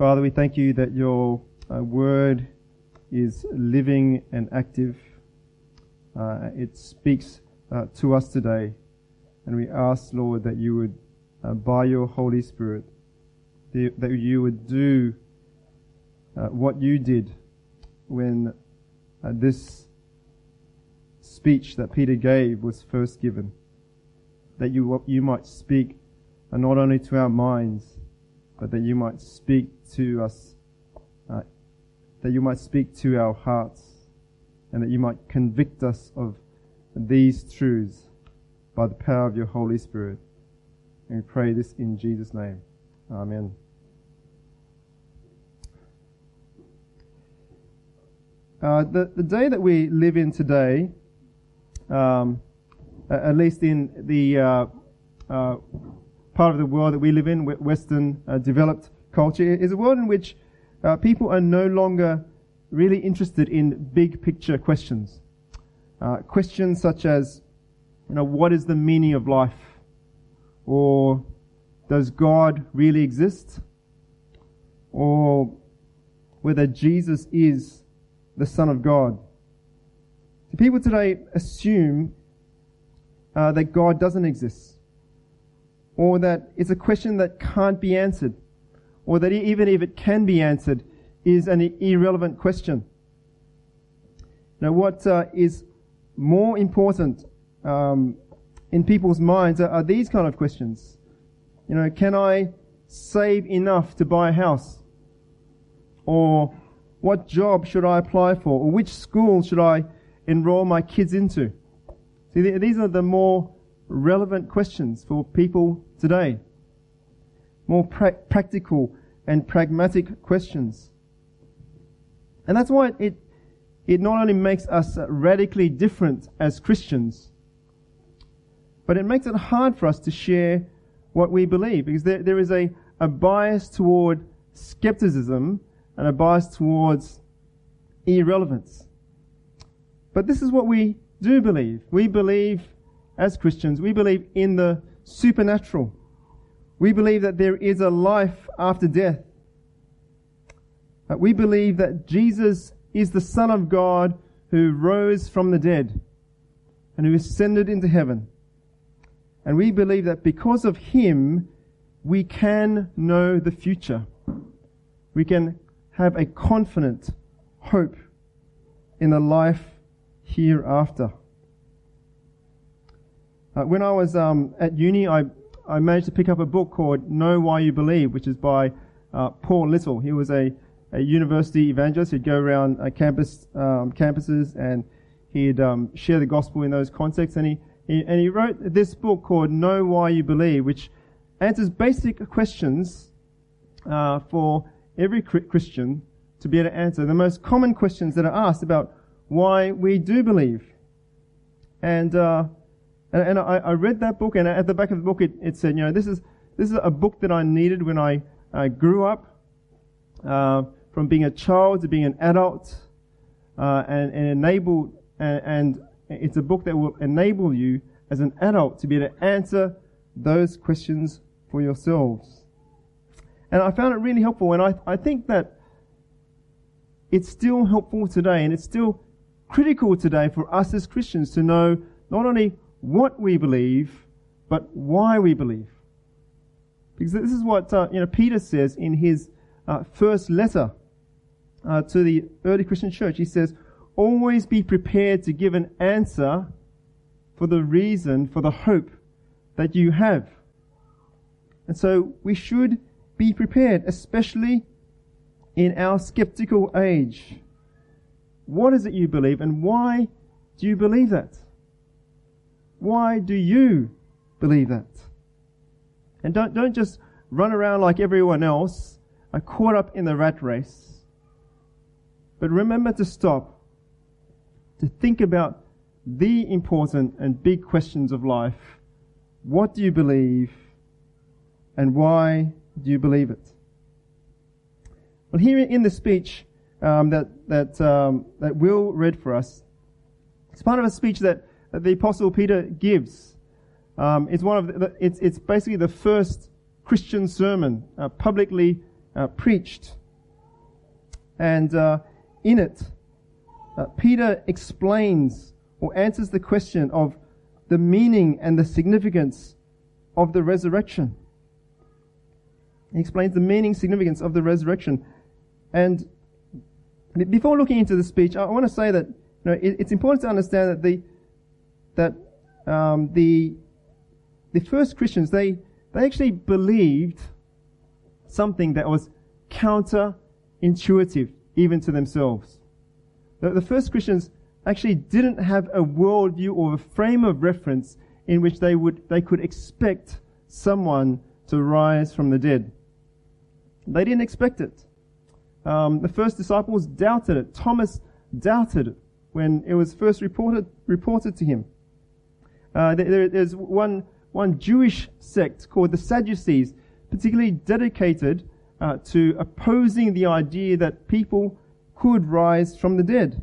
Father, we thank you that your word is living and active. It speaks to us today. And we ask, Lord, that you would, by your Holy Spirit, that you would do what you did when this speech that Peter gave was first given. That you might speak not only to our minds, but that you might speak to us, that you might speak to our hearts, and that you might convict us of these truths by the power of your Holy Spirit. And we pray this in Jesus' name. Amen. The day that we live in today, at least in the part of the world that we live in, Western developed culture, is a world in which people are no longer really interested in big picture questions. Questions such as, what is the meaning of life? Or does God really exist? Or whether Jesus is the Son of God. So people today assume that God doesn't exist, or that it's a question that can't be answered, or that even if it can be answered, is an irrelevant question. Now, what is more important in people's minds are these kind of questions. Can I save enough to buy a house? Or what job should I apply for? Or which school should I enroll my kids into? See, these are the more relevant questions for people today. More practical and pragmatic questions. And that's why it not only makes us radically different as Christians, but it makes it hard for us to share what we believe, because there is a bias toward skepticism and a bias towards irrelevance. But this is what we do believe. We believe, as Christians, we believe in the supernatural. We believe that there is a life after death. We believe that Jesus is the Son of God who rose from the dead and who ascended into heaven. And we believe that because of him, we can know the future. We can have a confident hope in the life hereafter. When I was at uni, I managed to pick up a book called Know Why You Believe, which is by Paul Little. He was a university evangelist. He'd go around campuses and he'd share the gospel in those contexts. And he wrote this book called Know Why You Believe, which answers basic questions for every Christian to be able to answer. The most common questions that are asked about why we do believe. And I read that book, and at the back of the book it said, this is a book that I needed when I grew up, from being a child to being an adult, and it's a book that will enable you as an adult to be able to answer those questions for yourselves. And I found it really helpful, and I think that it's still helpful today, and it's still critical today for us as Christians to know not only what we believe, but why we believe. Because this is what Peter says in his first letter to the early Christian church. He says, always be prepared to give an answer for the reason, for the hope that you have. And so we should be prepared, especially in our skeptical age. What is it you believe, and why do you believe that? Why do you believe that? And don't just run around like everyone else, caught up in the rat race. But remember to stop, to think about the important and big questions of life. What do you believe, and why do you believe it? Well, here in the speech that Will read for us, it's part of a speech that the Apostle Peter gives. It's basically the first Christian sermon publicly preached. And in it, Peter explains or answers the question of the meaning and the significance of the resurrection. He explains the meaning, significance of the resurrection. And before looking into the speech, I want to say that it's important to understand that the first Christians, they actually believed something that was counterintuitive even to themselves. The first Christians actually didn't have a worldview or a frame of reference in which they could expect someone to rise from the dead. They didn't expect it. The first disciples doubted it. Thomas doubted it when it was first reported to him. There's one Jewish sect called the Sadducees, particularly dedicated to opposing the idea that people could rise from the dead.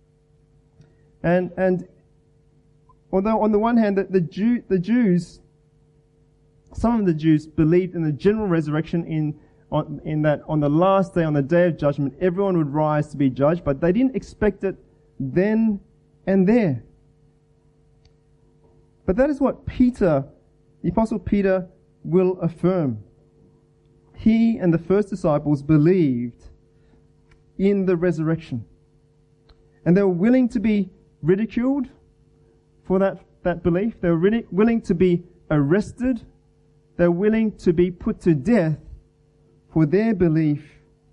And although on the one hand the Jews, some of the Jews believed in the general resurrection in that on the last day, on the day of judgment, everyone would rise to be judged, but they didn't expect it then and there. But that is what Peter, the Apostle Peter, will affirm. He and the first disciples believed in the resurrection. And they were willing to be ridiculed for that belief. They were willing to be arrested. They were willing to be put to death for their belief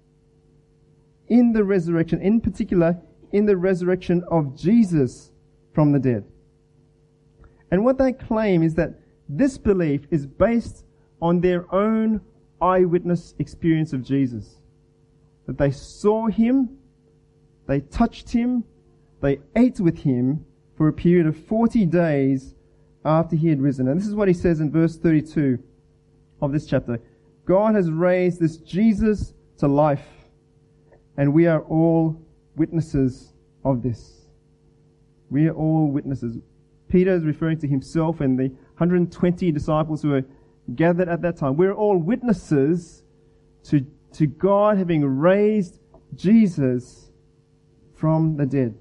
in the resurrection, in particular in the resurrection of Jesus from the dead. And what they claim is that this belief is based on their own eyewitness experience of Jesus. That they saw him, they touched him, they ate with him for a period of 40 days after he had risen. And this is what he says in verse 32 of this chapter. God has raised this Jesus to life, and we are all witnesses of this. We are all witnesses. Peter is referring to himself and the 120 disciples who were gathered at that time. We're all witnesses to God having raised Jesus from the dead.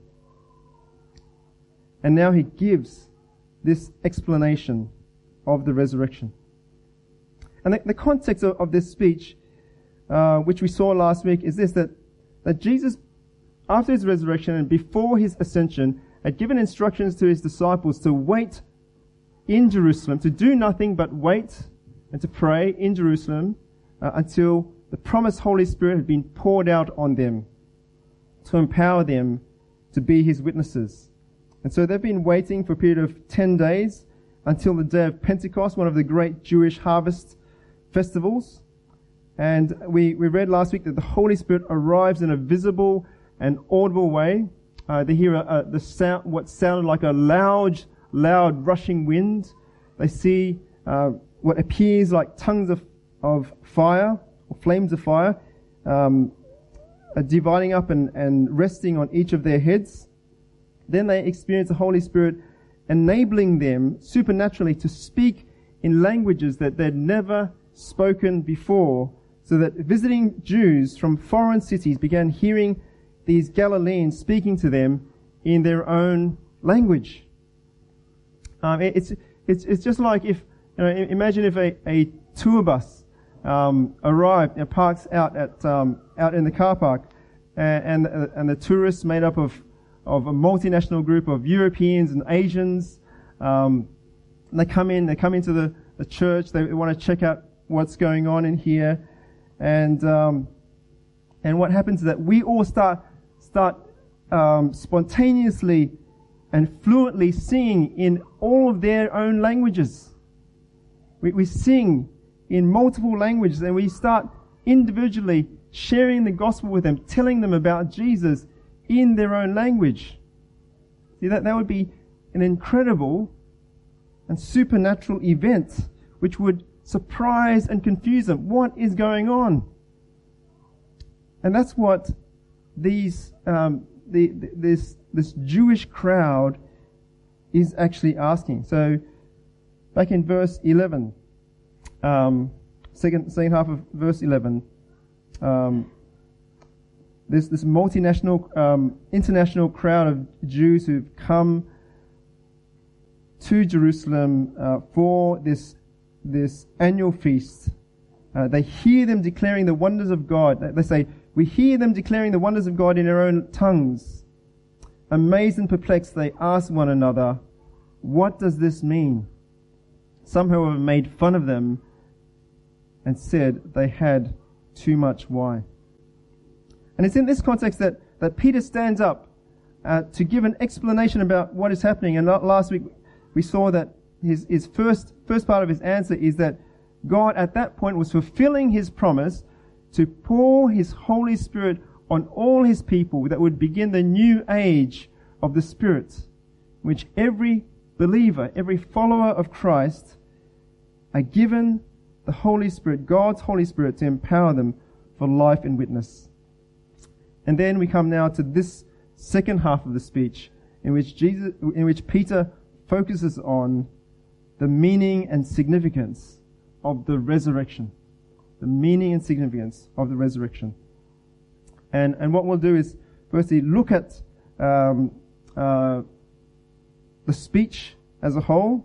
And now he gives this explanation of the resurrection. And the context of this speech, which we saw last week, is this, that Jesus, after his resurrection and before his ascension, had given instructions to his disciples to wait in Jerusalem, to do nothing but wait and to pray in Jerusalem until the promised Holy Spirit had been poured out on them to empower them to be his witnesses. And so they've been waiting for a period of 10 days until the day of Pentecost, one of the great Jewish harvest festivals. And we read last week that the Holy Spirit arrives in a visible and audible way. They hear the sound, what sounded like a loud rushing wind. They see what appears like tongues of fire, or flames of fire, dividing up and resting on each of their heads. Then they experience the Holy Spirit enabling them supernaturally to speak in languages that they'd never spoken before, so that visiting Jews from foreign cities began hearing these Galileans speaking to them in their own language. It's just like if, imagine if a tour bus arrived and parks out in the car park, and the tourists made up of a multinational group of Europeans and Asians. They come into the church. They want to check out what's going on in here, and what happens is that we all start spontaneously and fluently singing in all of their own languages. We sing in multiple languages, and we start individually sharing the gospel with them, telling them about Jesus in their own language. See, that would be an incredible and supernatural event which would surprise and confuse them. What is going on? And that's what this Jewish crowd is actually asking. So, back in verse 11, second half of verse 11, this multinational, international crowd of Jews who've come to Jerusalem for this annual feast. They hear them declaring the wonders of God. They say, we hear them declaring the wonders of God in their own tongues. Amazed and perplexed, they ask one another, what does this mean? Some, however, made fun of them and said they had too much wine. And it's in this context that Peter stands up to give an explanation about what is happening. And last week we saw that his first part of his answer is that God at that point was fulfilling his promise to pour his Holy Spirit on all his people, that would begin the new age of the Spirit, which every believer, every follower of Christ are given the Holy Spirit, God's Holy Spirit, to empower them for life and witness. And then we come now to this second half of the speech, in which Peter focuses on the meaning and significance of the resurrection. The meaning and significance of the resurrection. And what we'll do is firstly look at the speech as a whole,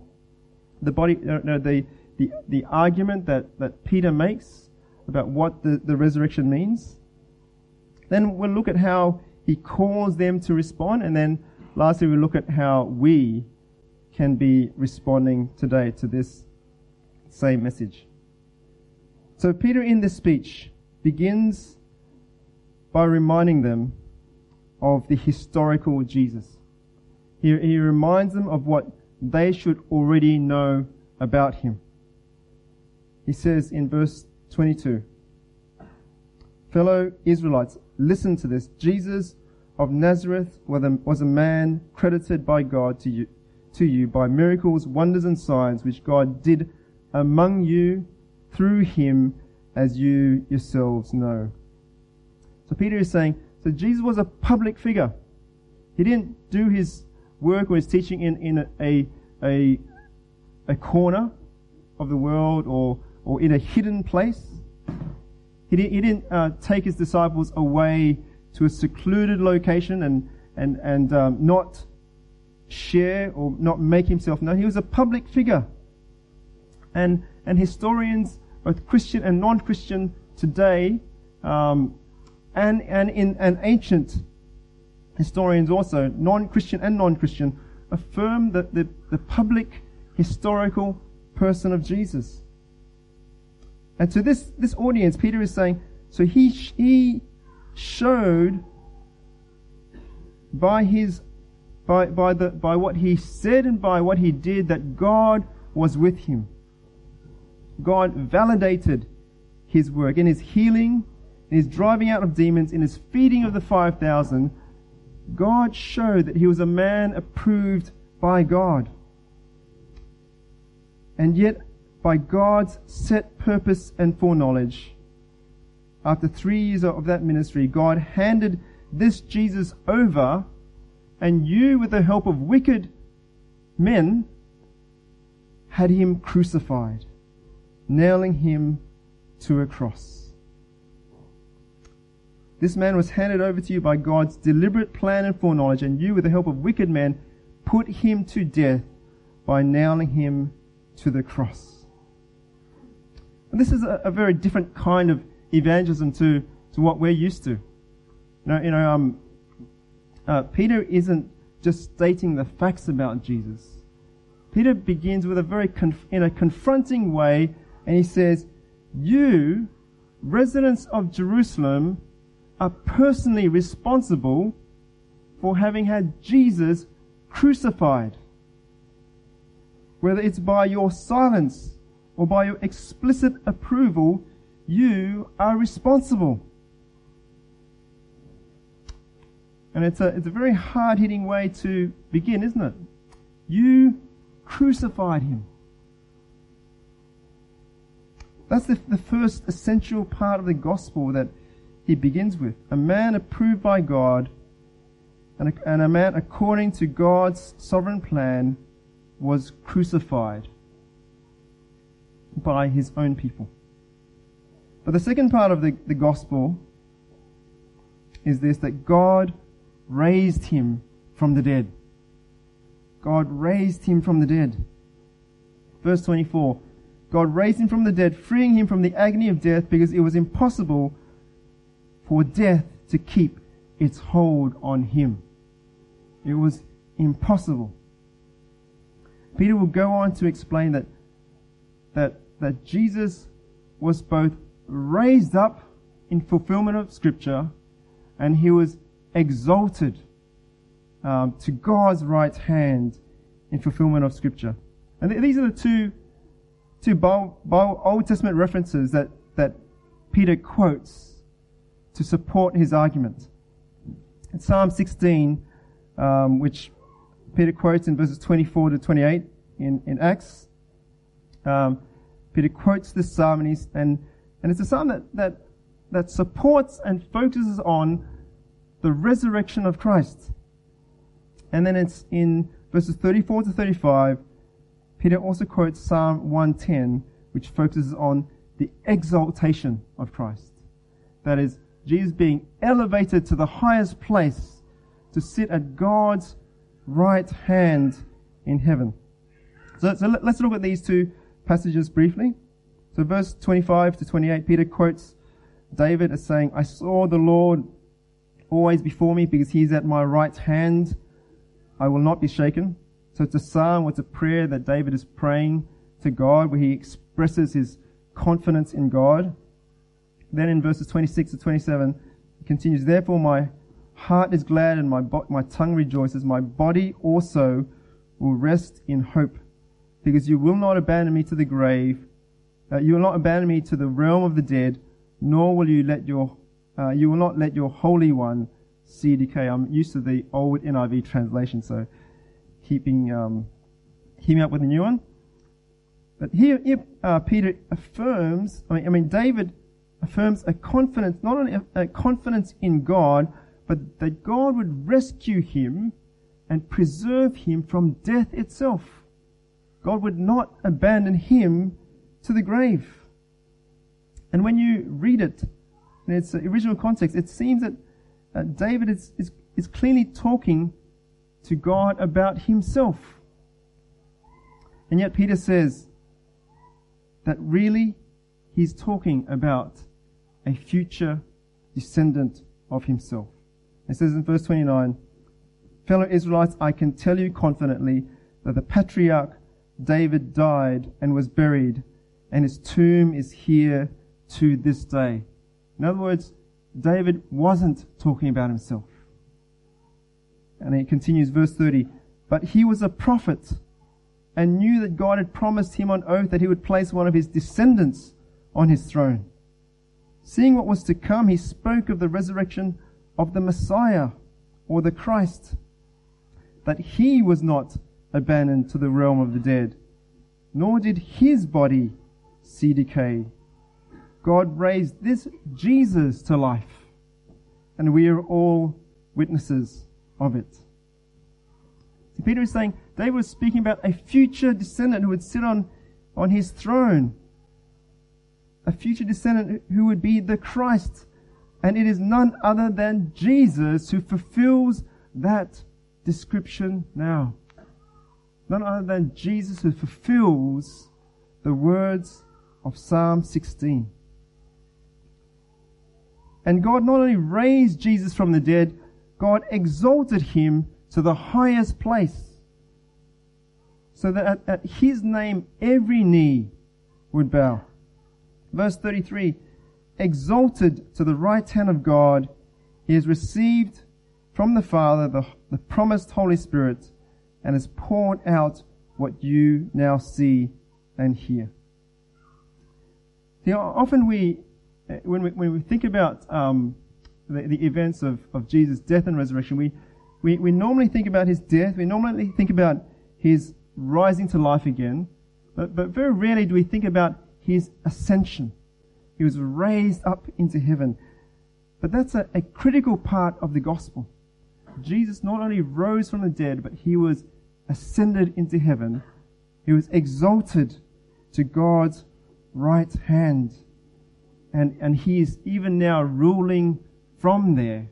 the argument that Peter makes about what the resurrection means. Then we'll look at how he calls them to respond, and then lastly we'll look at how we can be responding today to this same message. So Peter in this speech begins by reminding them of the historical Jesus. He reminds them of what they should already know about him. He says in verse 22, fellow Israelites, listen to this. Jesus of Nazareth was a man credited by God to you by miracles, wonders and signs which God did among you through him, as you yourselves know. So Peter is saying, so Jesus was a public figure. He didn't do his work or his teaching in a corner of the world or in a hidden place. He didn't take his disciples away to a secluded location and not share or not make himself known. He was a public figure. And historians, both Christian and non-Christian today, and ancient historians also, non-Christian and non-Christian, affirm that the public historical person of Jesus. And to this audience, Peter is saying, so he showed by what he said and by what he did that God was with him. God validated his work in his healing, in his driving out of demons, in his feeding of the 5,000. God showed that he was a man approved by God. And yet, by God's set purpose and foreknowledge, after 3 years of that ministry, God handed this Jesus over, and you, with the help of wicked men, had him crucified, nailing him to a cross. This man was handed over to you by God's deliberate plan and foreknowledge, and you, with the help of wicked men, put him to death by nailing him to the cross. And this is a very different kind of evangelism to what we're used to. Peter isn't just stating the facts about Jesus. Peter begins with in a confronting way, and he says, you, residents of Jerusalem, are personally responsible for having had Jesus crucified. Whether it's by your silence or by your explicit approval, you are responsible. And it's a very hard-hitting way to begin, isn't it? You crucified him. That's the first essential part of the gospel that he begins with. A man approved by God and a man according to God's sovereign plan was crucified by his own people. But the second part of the gospel is this, that God raised him from the dead. God raised him from the dead. Verse 24, God raised him from the dead, freeing him from the agony of death, because it was impossible for death to keep its hold on him. It was impossible. Peter will go on to explain that Jesus was both raised up in fulfillment of Scripture, and he was exalted to God's right hand in fulfillment of Scripture. And these are the two Old Testament references that Peter quotes to support his argument. In Psalm 16, which Peter quotes in verses 24 to 28 in Acts, Peter quotes this psalm, and it's a psalm that supports and focuses on the resurrection of Christ. And then it's in verses 34 to 35, Peter also quotes Psalm 110, which focuses on the exaltation of Christ. That is, Jesus being elevated to the highest place to sit at God's right hand in heaven. So let's look at these two passages briefly. So verse 25 to 28, Peter quotes David as saying, I saw the Lord always before me, because he is at my right hand. I will not be shaken. So it's a psalm, it's a prayer that David is praying to God, where he expresses his confidence in God. Then in verses 26 to 27, it continues, therefore my heart is glad and my tongue rejoices. My body also will rest in hope, because you will not abandon me to the grave. You will not abandon me to the realm of the dead, nor will you will not let your Holy One see decay. I'm used to the old NIV translation, so keeping up with the new one. But here Peter affirms, David affirms a confidence, not only a confidence in God, but that God would rescue him and preserve him from death itself. God would not abandon him to the grave. And when you read it in its original context, it seems that David is clearly talking to God about himself. And yet Peter says that really he's talking about a future descendant of himself. It says in verse 29, fellow Israelites, I can tell you confidently that the patriarch David died and was buried, and his tomb is here to this day. In other words, David wasn't talking about himself. And he continues, verse 30, but he was a prophet and knew that God had promised him on oath that he would place one of his descendants on his throne. Seeing what was to come, he spoke of the resurrection of the Messiah, or the Christ, that he was not abandoned to the realm of the dead, nor did his body see decay. God raised this Jesus to life, and we are all witnesses of it. So Peter is saying David was speaking about a future descendant who would sit on his throne, a future descendant who would be the Christ, and it is none other than Jesus who fulfills that description now. None other than Jesus who fulfills the words of Psalm 16. And God not only raised Jesus from the dead, God exalted him to the highest place, so that at his name every knee would bow. Verse 33, exalted to the right hand of God, he has received from the Father the promised Holy Spirit, and has poured out what you now see and hear. See, often when we think about the events of Jesus' death and resurrection, we normally think about his death, we normally think about his rising to life again, but very rarely do we think about his ascension. He was raised up into heaven. But that's a critical part of the gospel. Jesus not only rose from the dead, but he was ascended into heaven. He was exalted to God's right hand. and he is even now ruling from there.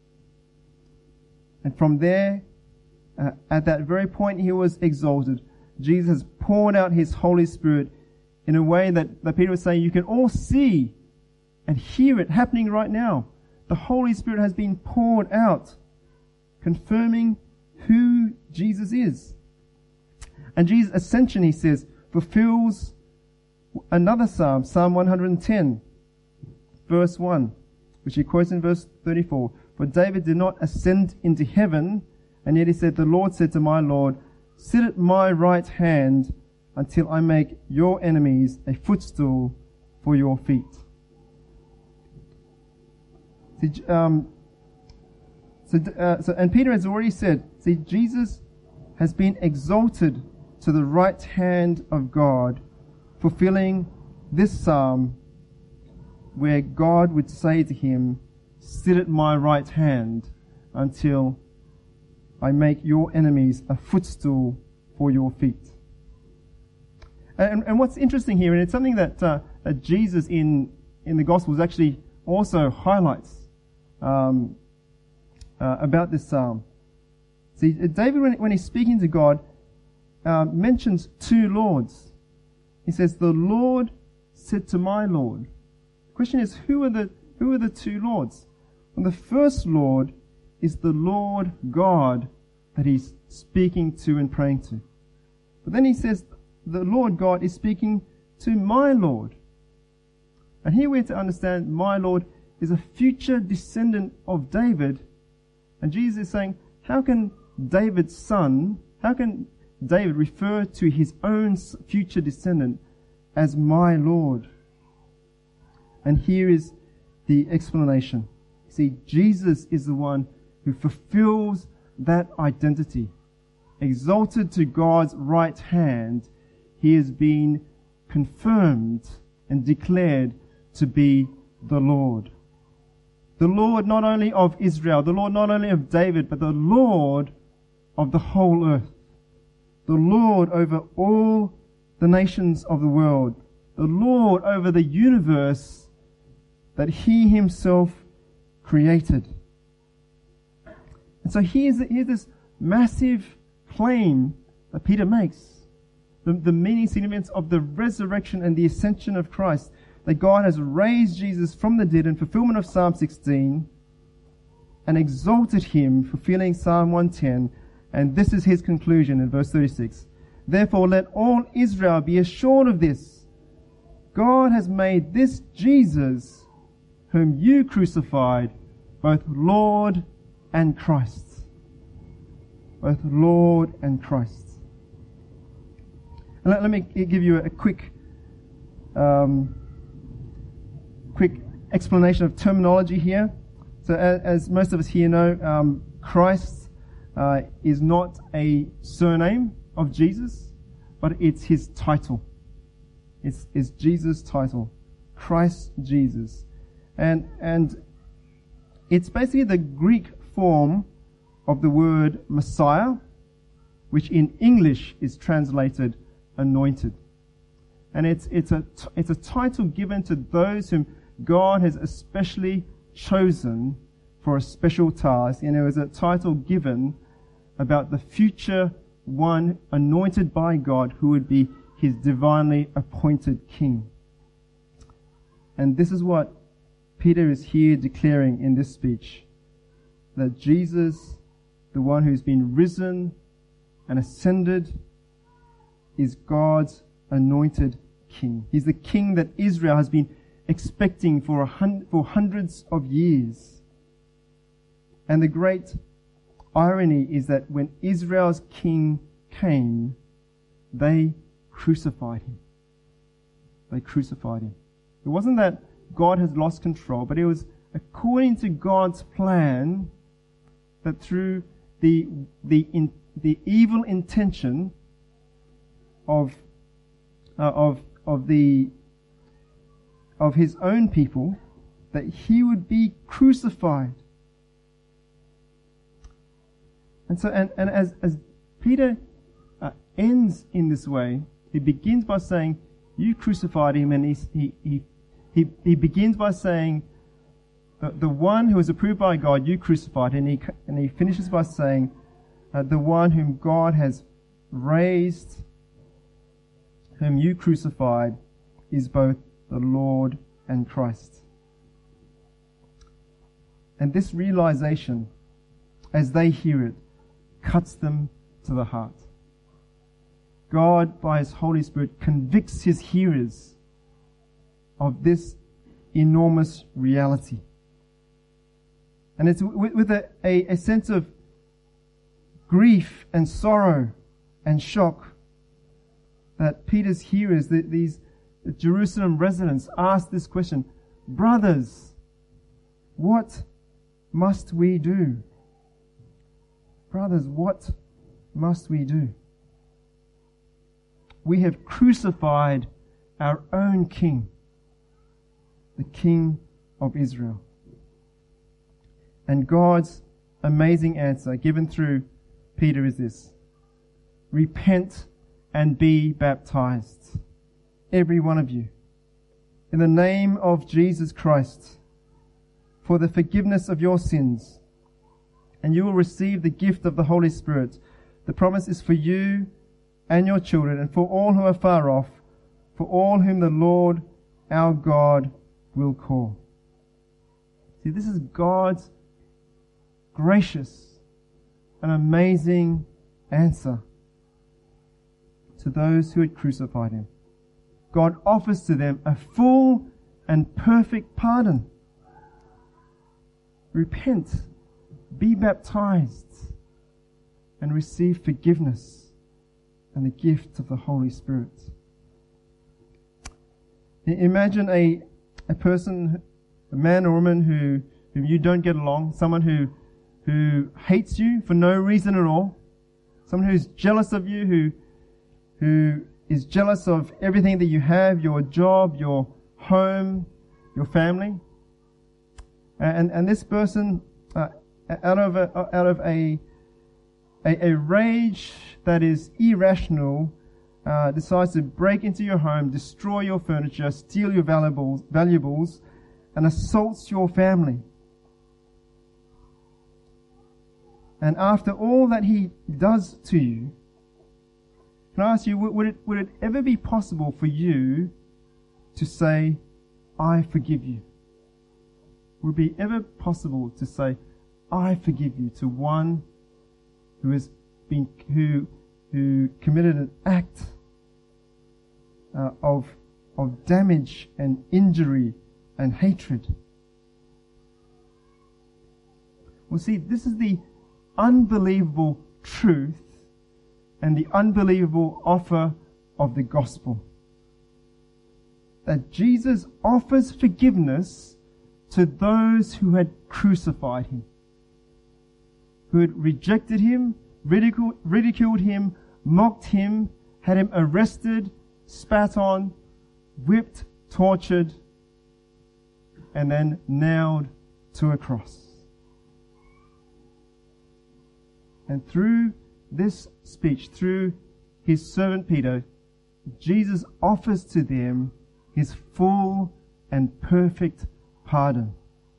And from there, at that very point he was exalted, Jesus has poured out his Holy Spirit in a way that Peter was saying you can all see and hear it happening right now. The Holy Spirit has been poured out, confirming who Jesus is. And Jesus' ascension, he says, fulfills another psalm, Psalm 110, verse 1, which he quotes in verse 34. For David did not ascend into heaven, and yet he said, the Lord said to my Lord, sit at my right hand until I make your enemies a footstool for your feet. See, and Peter has already said, see, Jesus has been exalted to the right hand of God, fulfilling this psalm where God would say to him, sit at my right hand until I make your enemies a footstool for your feet. And what's interesting here, and it's something that Jesus in the Gospels actually also highlights about this psalm. See, David, when he's speaking to God, mentions two lords. He says, the Lord said to my Lord. The question is, who are the two lords? And the first Lord is the Lord God that he's speaking to and praying to. But then he says, the Lord God is speaking to my Lord. And here we're to understand my Lord is a future descendant of David. And Jesus is saying, how can David refer to his own future descendant as my Lord? And here is the explanation. See, Jesus is the one who fulfills that identity. Exalted to God's right hand, he has been confirmed and declared to be the Lord. The Lord not only of Israel, the Lord not only of David, but the Lord of the whole earth. The Lord over all the nations of the world. The Lord over the universe that he himself created. And so here's this massive claim that Peter makes. The meaning, significance of the resurrection and the ascension of Christ. That God has raised Jesus from the dead in fulfillment of Psalm 16 and exalted him, fulfilling Psalm 110. And this is his conclusion in verse 36. Therefore let all Israel be assured of this. God has made this Jesus, whom you crucified, both Lord and Christ. Both Lord and Christ. And let me give you a quick explanation of terminology here. So as most of us here know, Christ is not a surname of Jesus, but it's his title. It's Jesus' title. Christ Jesus. And it's basically the Greek form of the word Messiah, which in English is translated anointed. And it's a title given to those whom God has especially chosen for a special task. And it was a title given about the future one anointed by God who would be his divinely appointed king. And this is what Peter is here declaring in this speech, that Jesus, the one who's been risen and ascended, is God's anointed king. He's the king that Israel has been expecting for hundreds of years. And the great irony is that when Israel's king came, they crucified him. They crucified him. It wasn't that God has lost control, but it was according to God's plan that through the evil intention of his own people, that he would be crucified. And so, and as Peter ends in this way, he begins by saying, "You crucified him," and he begins by saying, the one who was approved by God, you crucified. And he finishes by saying, the one whom God has raised, whom you crucified, is both the Lord and Christ. And this realization, as they hear it, cuts them to the heart. God, by His Holy Spirit, convicts His hearers of this enormous reality. And it's with a sense of grief and sorrow and shock that Peter's hearers, the Jerusalem residents, ask this question: brothers, what must we do? Brothers, what must we do? We have crucified our own King, the King of Israel. And God's amazing answer given through Peter is this: repent and be baptized, every one of you, in the name of Jesus Christ, for the forgiveness of your sins, and you will receive the gift of the Holy Spirit. The promise is for you and your children, and for all who are far off, for all whom the Lord our God will call. See, this is God's gracious and amazing answer to those who had crucified Him. God offers to them a full and perfect pardon. Repent, be baptized, and receive forgiveness and the gift of the Holy Spirit. Imagine a person, a man or woman whom you don't get along, someone who hates you for no reason at all, someone who's jealous of you, who is jealous of everything that you have, your job, your home, your family. And this person, out of a rage that is irrational, decides to break into your home, destroy your furniture, steal your valuables, and assaults your family. And after all that he does to you, can I ask you, would it ever be possible for you to say, I forgive you? Would it be ever possible to say, I forgive you, to one who committed an act of damage and injury and hatred? Well, see, this is the unbelievable truth and the unbelievable offer of the gospel. That Jesus offers forgiveness to those who had crucified Him, who had rejected Him, ridiculed Him, mocked Him, had Him arrested, spat on, whipped, tortured, and then nailed to a cross. And through this speech, through His servant Peter, Jesus offers to them His full and perfect pardon.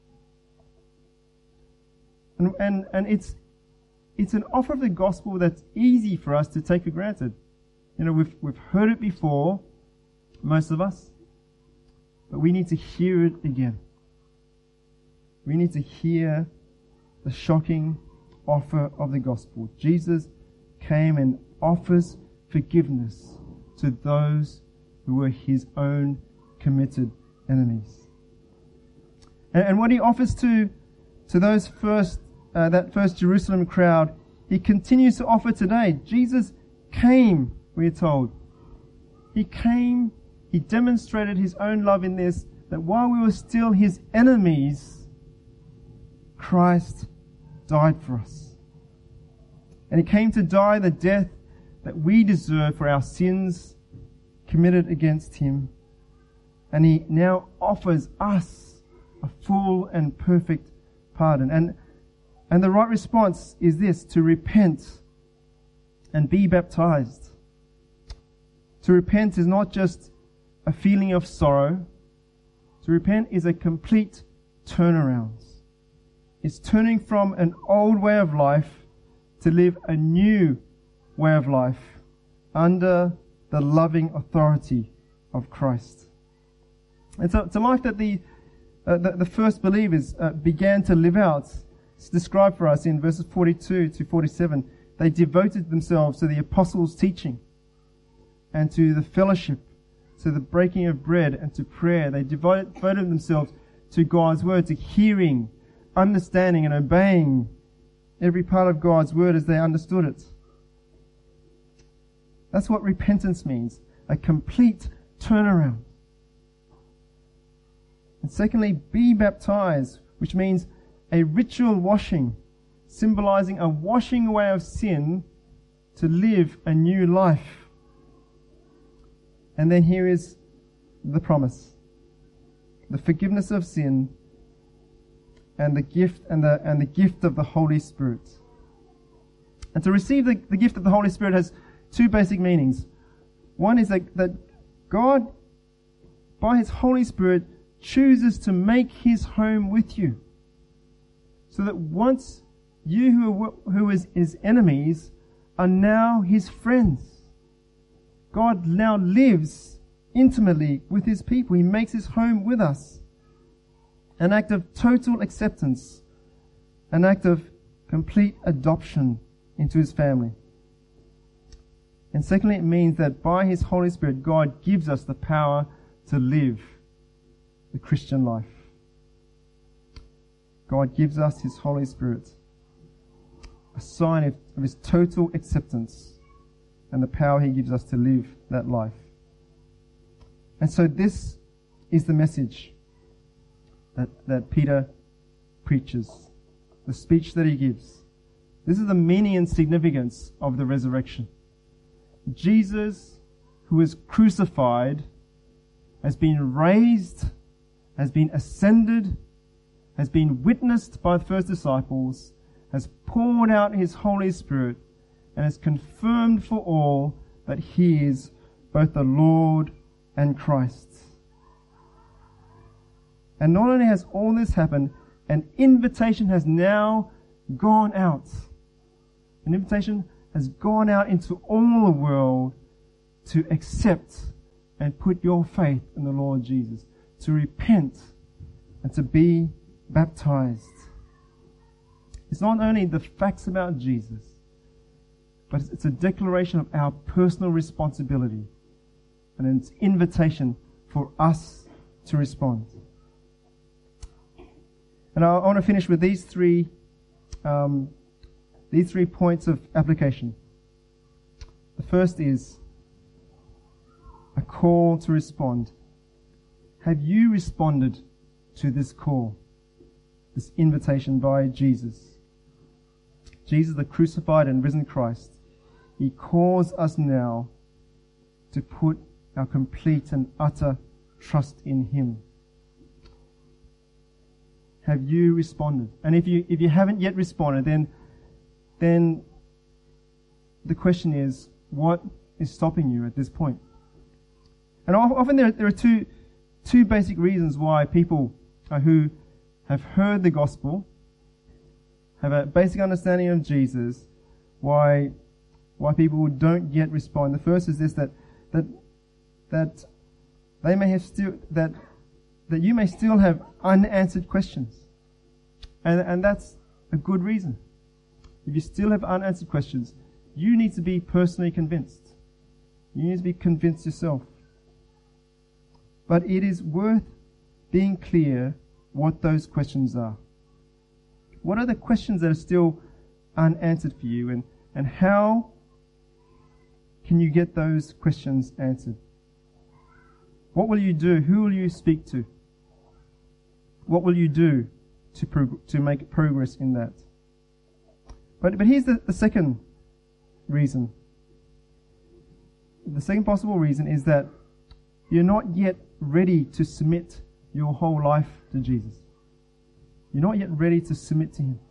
And it's an offer of the gospel that's easy for us to take for granted. You know, we've heard it before, most of us, but we need to hear it again. We need to hear the shocking offer of the gospel. Jesus came and offers forgiveness to those who were His own committed enemies. And what He offers to those that first Jerusalem crowd, He continues to offer today. Jesus came, we are told. He came, He demonstrated His own love in this, that while we were still His enemies, Christ died for us. And He came to die the death that we deserve for our sins committed against Him. And He now offers us a full and perfect pardon. And the right response is this: to repent and be baptized. To repent is not just a feeling of sorrow. To repent is a complete turnaround. It's turning from an old way of life to live a new way of life under the loving authority of Christ. And so it's a life that the first believers began to live out. It's described for us in verses 42 to 47. They devoted themselves to the apostles' teaching and to the fellowship, to the breaking of bread and to prayer. They devoted themselves to God's word, to hearing, understanding and obeying every part of God's word as they understood it. That's what repentance means, a complete turnaround. And secondly, be baptized, which means a ritual washing, symbolizing a washing away of sin to live a new life. And then here is the promise, the forgiveness of sin and the gift the gift of the Holy Spirit. And to receive the gift of the Holy Spirit has two basic meanings. One is that God, by His Holy Spirit, chooses to make His home with you. So that once you who is His enemies are now His friends. God now lives intimately with His people. He makes His home with us. An act of total acceptance. An act of complete adoption into His family. And secondly, it means that by His Holy Spirit, God gives us the power to live the Christian life. God gives us His Holy Spirit, a sign of His total acceptance and the power He gives us to live that life. And so this is the message that Peter preaches, the speech that he gives. This is the meaning and significance of the resurrection. Jesus, who is crucified, has been raised, has been ascended, has been witnessed by the first disciples, has poured out His Holy Spirit, and has confirmed for all that He is both the Lord and Christ. And not only has all this happened, an invitation has now gone out. An invitation has gone out into all the world to accept and put your faith in the Lord Jesus, to repent and to be baptized. It's not only the facts about Jesus, but it's a declaration of our personal responsibility and it's an invitation for us to respond. And I want to finish with these three points of application. The first is a call to respond. Have you responded to this call, this invitation by Jesus? Jesus, the crucified and risen Christ, He calls us now to put our complete and utter trust in Him. Have you responded? And if you haven't yet responded, then the question is, what is stopping you at this point? And often there are two basic reasons why people who have heard the gospel, have a basic understanding of Jesus, why people don't yet respond. The first is this, that they may have still that you may still have unanswered questions. And that's a good reason. If you still have unanswered questions, you need to be personally convinced. You need to be convinced yourself. But it is worth being clear what those questions are. What are the questions that are still unanswered for you, and how can you get those questions answered? What will you do? Who will you speak to? What will you do to make progress in that? But here's the second reason. The second possible reason is that you're not yet ready to submit your whole life to Jesus. You're not yet ready to submit to Him.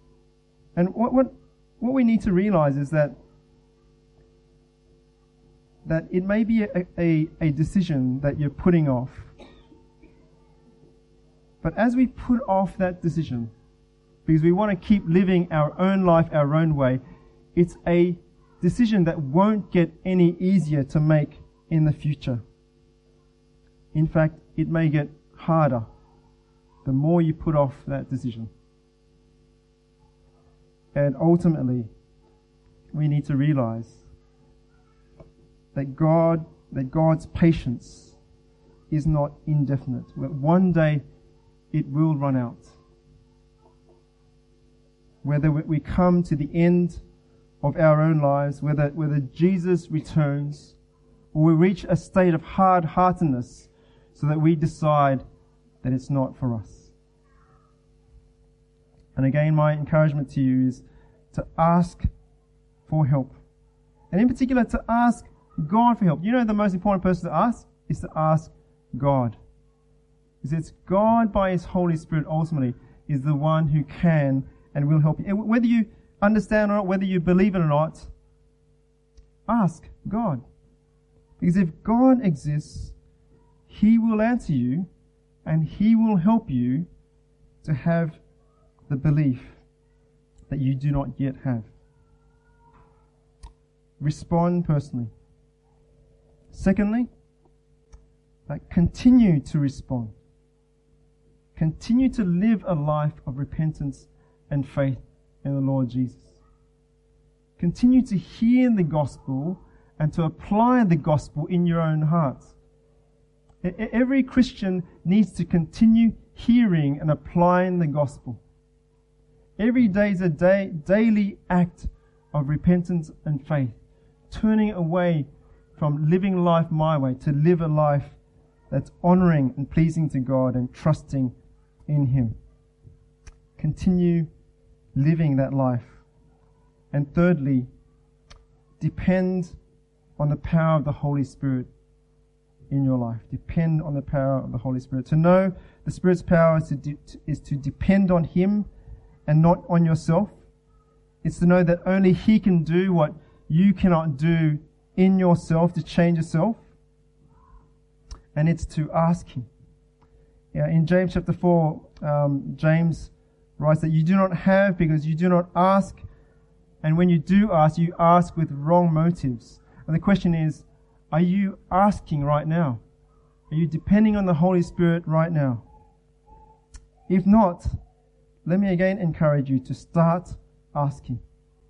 And what we need to realize is that that it may be a decision that you're putting off. But as we put off that decision, because we want to keep living our own life our own way, it's a decision that won't get any easier to make in the future. In fact, it may get harder the more you put off that decision. And ultimately, we need to realize that God's patience is not indefinite. One day it will run out. Whether we come to the end of our own lives, whether Jesus returns, or we reach a state of hard-heartedness so that we decide that it's not for us. And again, my encouragement to you is to ask for help. And in particular, to ask God for help. You know, the most important person to ask is to ask God. Because it's God by His Holy Spirit ultimately is the one who can and will help you. And whether you understand or not, whether you believe it or not, ask God. Because if God exists, He will answer you and He will help you to have the belief that you do not yet have. Respond personally. Secondly, continue to respond. Continue to live a life of repentance and faith in the Lord Jesus. Continue to hear the gospel and to apply the gospel in your own heart. Every Christian needs to continue hearing and applying the gospel. Every day is a daily act of repentance and faith, turning away from living life my way to live a life that's honoring and pleasing to God and trusting in Him. Continue living that life. And thirdly, depend on the power of the Holy Spirit in your life. Depend on the power of the Holy Spirit. To know the Spirit's power is to depend on Him and not on yourself. It's to know that only He can do what you cannot do in yourself to change yourself. And it's to ask Him. In James chapter 4, James writes that you do not have because you do not ask. And when you do ask, you ask with wrong motives. And the question is, are you asking right now? Are you depending on the Holy Spirit right now? If not, let me again encourage you to start asking.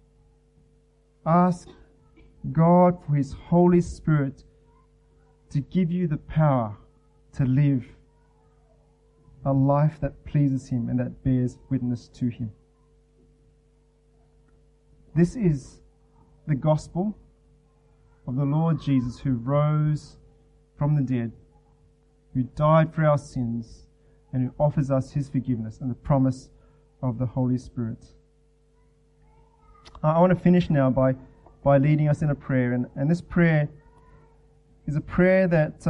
Ask God for His Holy Spirit to give you the power to live a life that pleases Him and that bears witness to Him. This is the gospel of the Lord Jesus, who rose from the dead, who died for our sins, and who offers us His forgiveness and the promise of the Holy Spirit. I want to finish now by leading us in a prayer, and this prayer is a prayer that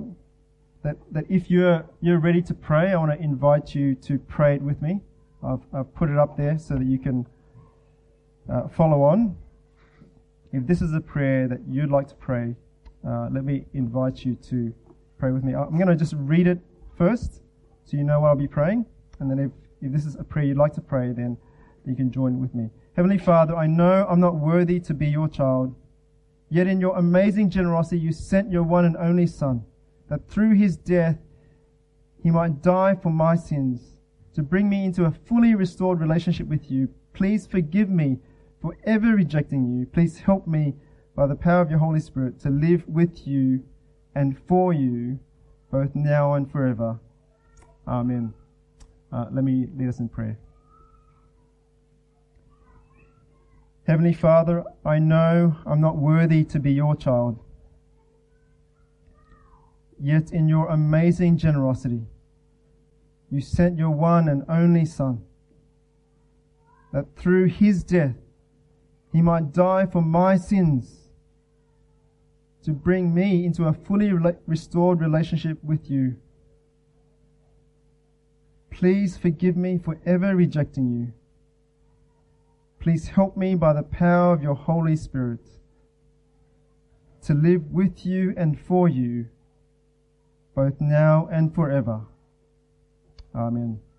if you're ready to pray, I want to invite you to pray it with me. I've put it up there so that you can follow on. If this is a prayer that you'd like to pray, let me invite you to pray with me. I'm going to just read it first so you know what I'll be praying, and then if this is a prayer you'd like to pray, then you can join with me. Heavenly Father, I know I'm not worthy to be your child, yet in your amazing generosity you sent your one and only Son, that through His death He might die for my sins, to bring me into a fully restored relationship with you. Please forgive me for ever rejecting you. Please help me by the power of your Holy Spirit to live with you and for you, both now and forever. Amen. Let me lead us in prayer. Heavenly Father, I know I'm not worthy to be your child. Yet in your amazing generosity, you sent your one and only Son, that through His death He might die for my sins, to bring me into a fully restored relationship with you. Please forgive me for ever rejecting you. Please help me by the power of your Holy Spirit. to live with you and for you, both now and forever. Amen.